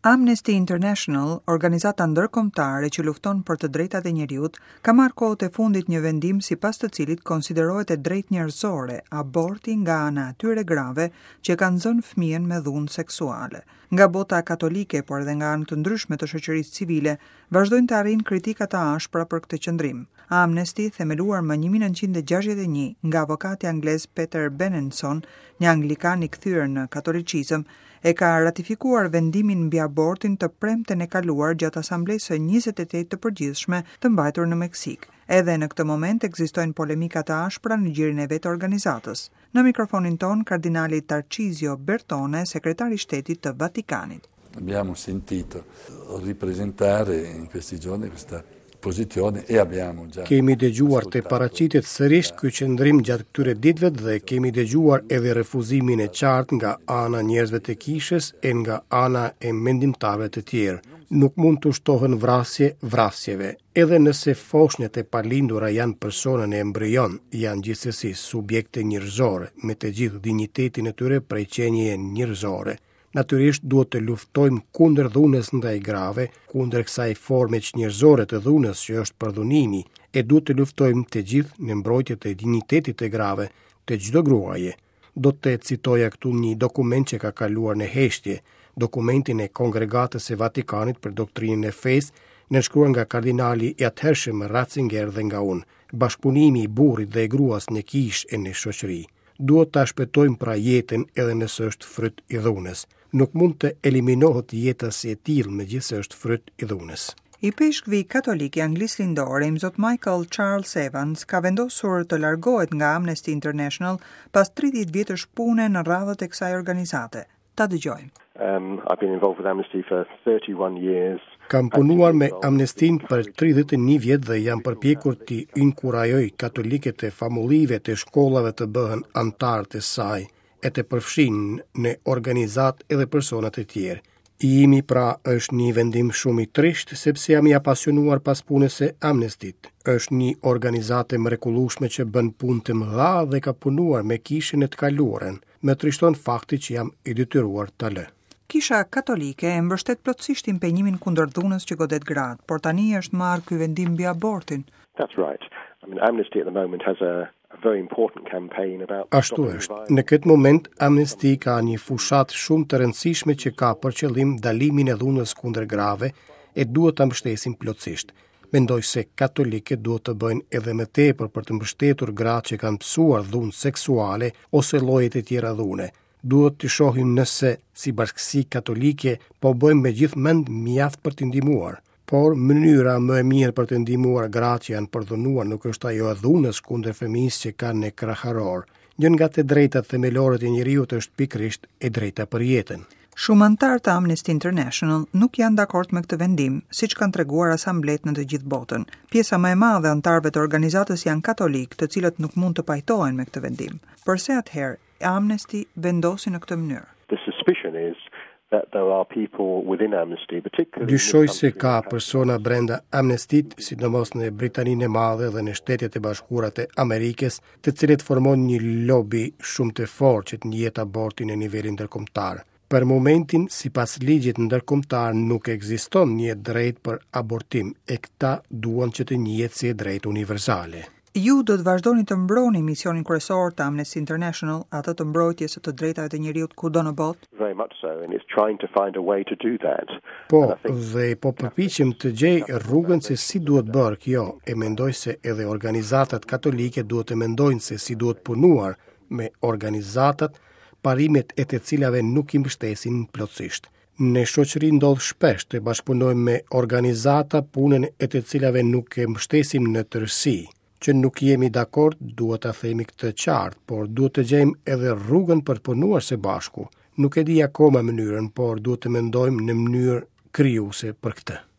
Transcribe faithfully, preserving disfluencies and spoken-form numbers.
Amnesty International, organizata ndërkombëtare që lufton për të drejtat e njeriut, ka marrë kohët e fundit një vendim sipas të cilit konsiderohet e drejtë njerëzore aborti nga ana e atyre grave që kanë zënë fëmijën me dhunë seksuale. Nga bota katolike, por edhe nga anë të ndryshme të shoqërisë civile, vazhdojnë të arrijnë kritika të ashpra për këtë qëndrim. Amnesty, themeluar më një mijë nëntëqind e gjashtëdhjetë e një nga avokati anglez Peter Benenson, një anglikan i kthyer në katolicizëm, e ka ratifikuar vendimin mbi abortin të premten e kaluar gjatë asamblesë së njëzet e tetë të përgjithshme të mbajtur në Meksik. Edhe në këtë moment ekzistojnë polemika të ashpra në gjirin e vet të organizatës. Në mikrofonin ton, kardinali Tarcisio Bertone, sekretari i shtetit të Vatikanit. Abbiamo sentito ripresentare in questi giorni questa posizione e abbiamo già Kemi dëgjuar të paraqitet sërish ky qëndrim gjatë këtyre ditëve dhe kemi dëgjuar edhe refuzimin e qartë nga ana njerëzve të kishës e nga ana e mendimtarëve të tjerë. Nuk mund të shtohen vrasje vrasjeve. Edhe nëse foshnjat e palindura janë persona në embrion, janë gjithsesi subjekte njerëzore me të gjithë dinjitetin e tyre prej qenje njerëzore. Natyrisht duhet të luftojmë kundër dhunës ndaj grave, kundër kësaj forme njerëzore të dhunës që është përdhunimi, e duhet të luftojmë të gjithë në mbrojtje të dinjitetit të grave të çdo gruaje. Do të citoja këtu një dokument që ka kaluar në heshtje, dokumentin e Kongregatës së Vatikanit për doktrinën e fesë, nënshkruar nga kardinali i atëhershëm Ratzinger dhe nga unë, bashkëpunimi i burrit dhe e gruas në kishë e në shoqëri. Duhet ta shpëtojmë pra jetën edhe nëse është fryt i dhunës. Nuk mund të eliminohet jeta si e tillë megjithëse është fryt i dhunës. I peshkvi katolik i Anglisë Lindore, imzot Michael Charles Evans, ka vendosur të largohet nga Amnesty International pas tridhjetë vjetësh pune në radhët e kësaj organizate. Ta dëgjojmë. Um, I've been involved with Amnesty for thirty-one years. Kam punuar me Amnestin për tridhjetë e një vjet dhe jam përpjekur të inkurajoj katoliket e famullive të shkollave të bëhen antar të saj e të përfshin në organizat edhe personat e tjerë. I imi pra është një vendim shumë i trisht sepse jam i apasionuar pas punës së Amnestit. Është një organizatë e mrekullueshme që bën punë të mëdha dhe ka punuar me kishën e të kaluarën. Më trishton fakti që jam i detyruar ta lë. Kisha katolike e mbështet plotësisht impenjimin kundër dhunës që godet gratë, por tani është marrë ky vendim mbi abortin. That's right. I mean, Amnesty at the moment has a, a very important campaign about Ashtu është. Në këtë moment Amnesty ka një fushat shumë të rëndësishme që ka për qëllim dalimin e dhunës kundër grave e duhet ta mbështesim plotësisht. Mendoj se katoliket duhet të bëjnë edhe më tepër për të mbështetur gratë që kanë mësuar dhunë seksuale ose llojet e tjera dhune. Duhet të shohim nëse, si bashkësi katolike, po bëjmë me gjithë mend mjaft për të ndihmuar. Por mënyra më e mirë për të ndihmuar gratë që janë përdhunuar nuk është ajo e dhunës kundër fëmijës që kanë në kraharor. Një nga të drejtat themelore të njeriut është pikërisht e drejta për jetën. Shumë anëtar të Amnesty International nuk janë dakord me këtë vendim, siç kanë treguar asamblet në të gjithë botën. Pjesa më e madhe e anëtarëve të organizatës janë katolik, të cilët nuk mund të pajtohen me këtë vendim. Përse atëherë Amnesty vendosi në këtë mënyrë? The suspicion is that there are people within Amnesty, particularly Dyshoj se ka persona brenda Amnestit, sidomos në Britaninë e Madhe dhe në Shtetet e Bashkuara të Amerikës, të cilët formojnë një lobi shumë të fortë që të njihet abortin në nivelin ndërkombëtar. Për momentin, sipas ligjit ndërkombëtar, nuk ekziston një drejt për abortim, e këta duan që të njihet si e drejtë universale. Ju do të vazhdoni të mbroni misionin kryesor të Amnesty International, atë të mbrojtjes së të drejtave të njeriut kudo në botë? very much so, and it's trying to find a way to do that. Po, dhe po përpiqem të gjej rrugën se si duhet bërë kjo, e mendoj se edhe organizatat katolike duhet të mendojnë se si duhet punuar me organizatat parimet e të cilave nuk i mbështesin plotësisht. Në shoqëri ndodh shpesh të bashkëpunojmë me organizata punën e të cilave nuk e mbështesim në tërësi. Që nuk jemi dakord, duhet ta themi këtë qartë, por duhet të gjejmë edhe rrugën për të punuar së bashku. Nuk e di akoma mënyrën, por duhet të mendojmë në mënyrë krijuese për këtë.